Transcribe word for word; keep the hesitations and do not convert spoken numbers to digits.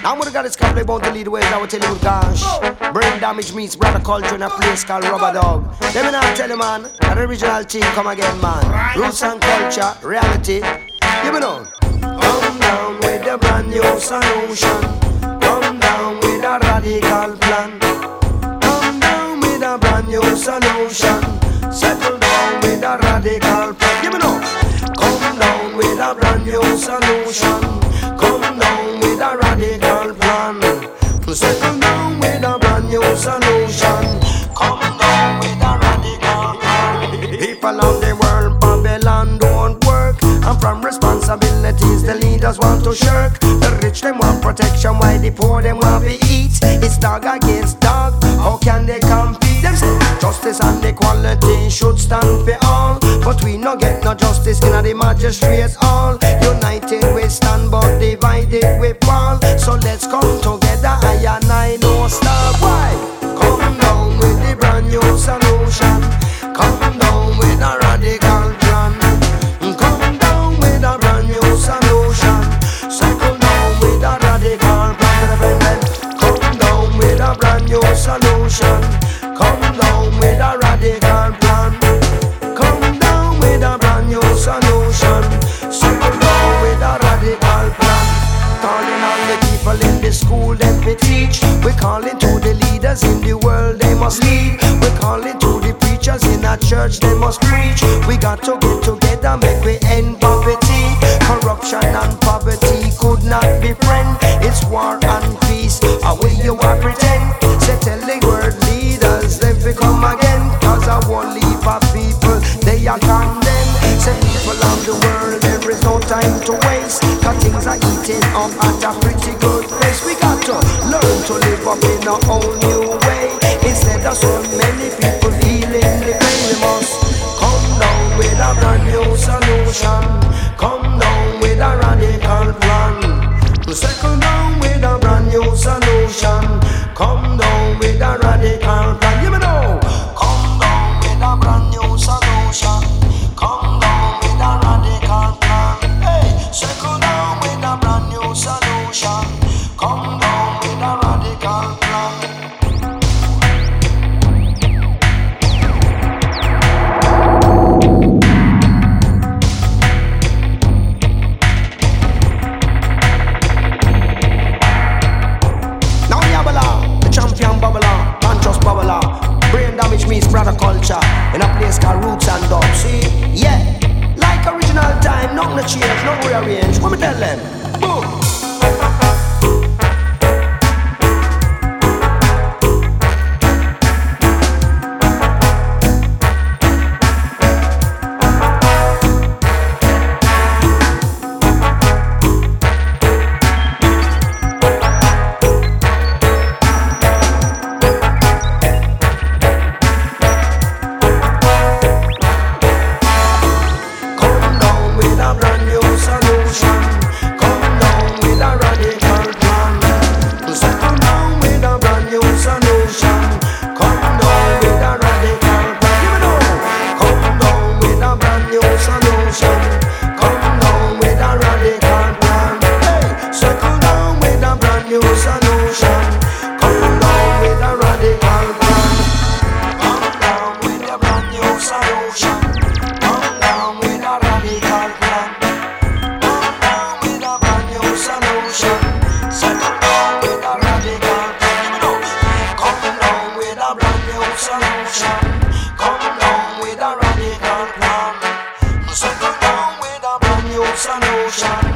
Now when the God is coming about to lead the way, I will tell you, gosh. Brain damage meets brother culture in a place called Rubber Dog. Let me now tell you, man, an original team come again, man. Roots and culture, reality. Give me know. Come down with a brand new solution. Come down with a radical plan. Come down with a brand new solution. Settle down with a radical plan. Give me know. Come down with a brand new solution. Come down with a radical plan. Settle down with a brand new solution. Come down with a radical plan. People of the world, Babylon don't work. And from responsibilities the leaders want to shirk. The rich them want protection while the poor them want to eat. It's dog against dog, how can they compete? Them say justice and equality should stand for all. But we no get no justice in the magistrates hall. United we stand but divided we fall. So let's come together, I and I no stop. Why? Come down with the brand new solution. Come down with a radical plan. Come down with a brand new solution. Cycle down with a radical plan. Come down with a brand new solution. Come down with a radical plan. Come down with a brand new solution. Cycle down with a radical plan. Calling all the people in the school that we teach. We're calling to the leaders in the world, they must lead. We're calling to the preachers in our church, they must preach. We got to get together, make we end poverty. Corruption and poverty could not be friend. It's war and peace, away you are pretend. Say tell the world leaders, them we come again. Cause I won't leave our people, they are condemned. Say people of the world, there is no time to waste. Cause things are eating up at a pretty good pace. We got to learn to live up in a whole new way. Instead of so many people feeling the pain, we must come down with a brand new solution. Come down with a radical plan. Settle down with a brand new solution. Come down with a radical plan. You know. Come down with a brand new solution. Come down with a radical plan. Hey, settle down with a brand new solution. Come down with a radical plan. Brother culture in a place called Roots and Dub. See, yeah, like original time, nothing to change, no rearrange. What me tell them? Boom. Solution. Come down with a radical plan. Settle down with a brand new solution.